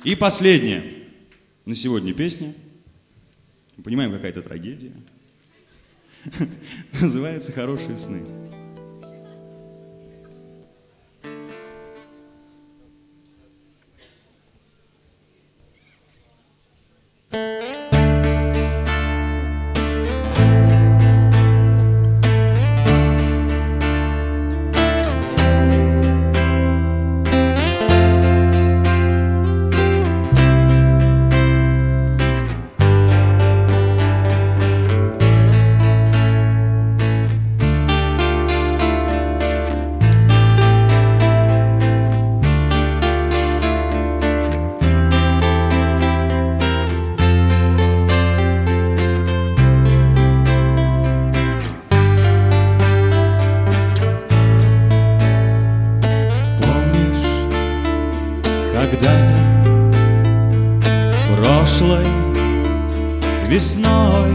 И последняя на сегодня песня. Понимаем, какая-то трагедия. Называется «Хорошие сны». Когда-то прошлой весной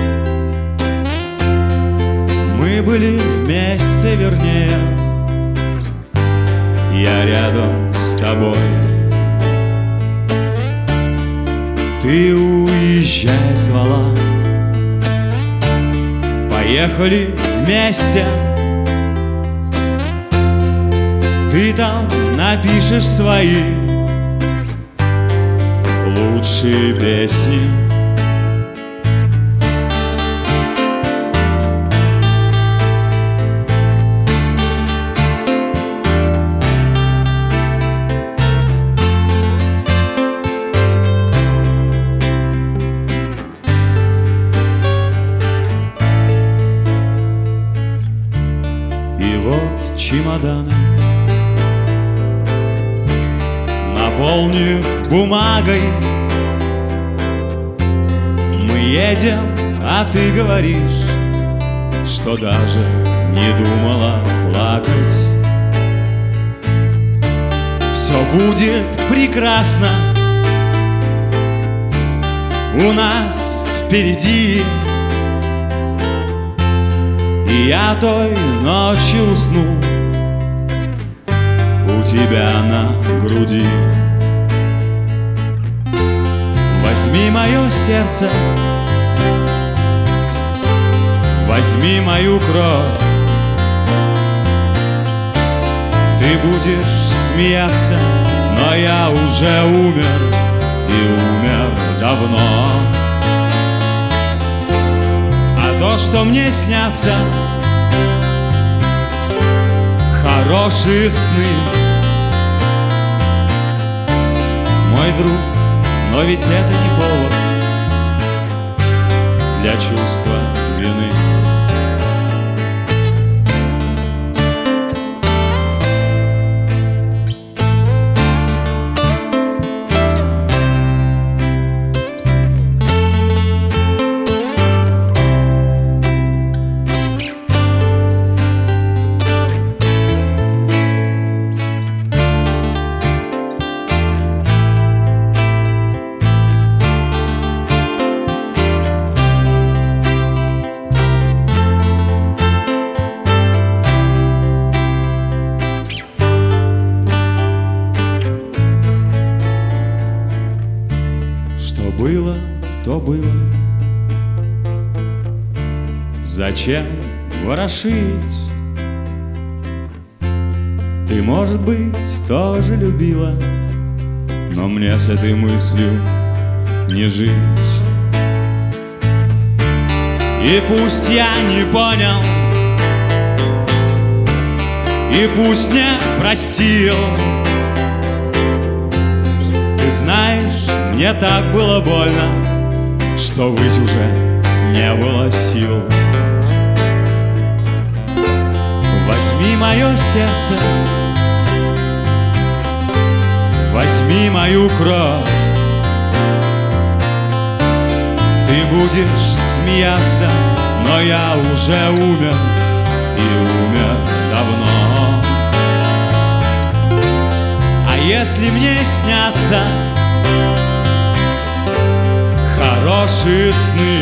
мы были вместе, вернее, я рядом с тобой. Ты уезжай звала, поехали вместе. Ты там напишешь свои лучшие песни. И вот чемоданы, наполнив бумагой, мы едем, а ты говоришь, что даже не думала плакать. Все будет прекрасно у нас впереди. И я той ночью усну у тебя на груди. Возьми мое сердце, возьми мою кровь. Ты будешь смеяться, но я уже умер, и умер давно. А то, что мне снятся хорошие сны, мой друг, но ведь это не повод для чувства вины. Что было, то было. Зачем ворошить? Ты, может быть, тоже любила, но мне с этой мыслью не жить. И пусть я не понял, и пусть не простил, ты знаешь, мне так было больно, что выть уже не было сил. Возьми мое сердце, возьми мою кровь. Ты будешь смеяться, но я уже умер, и умер давно. А если мне снятся хорошие сны,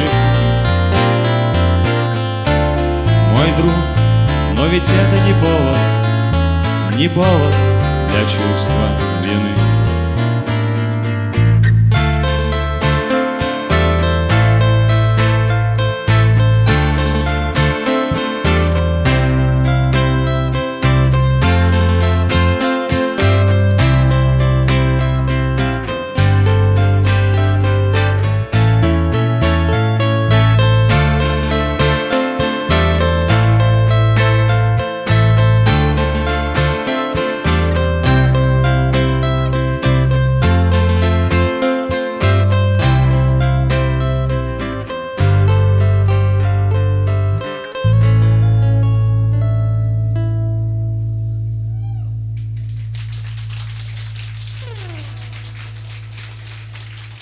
мой друг, но ведь это не повод, не повод для чувства вины.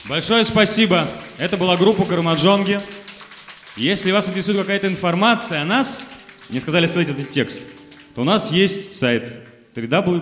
Большое спасибо. Это была группа Кармаджонги. Если вас интересует какая-то информация о нас, мне сказали оставить этот текст, то у нас есть сайт www